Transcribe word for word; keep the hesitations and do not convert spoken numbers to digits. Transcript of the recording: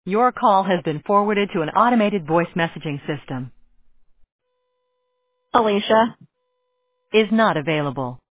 Your call has been forwarded to an automated voice messaging system. Alicia. Is not available.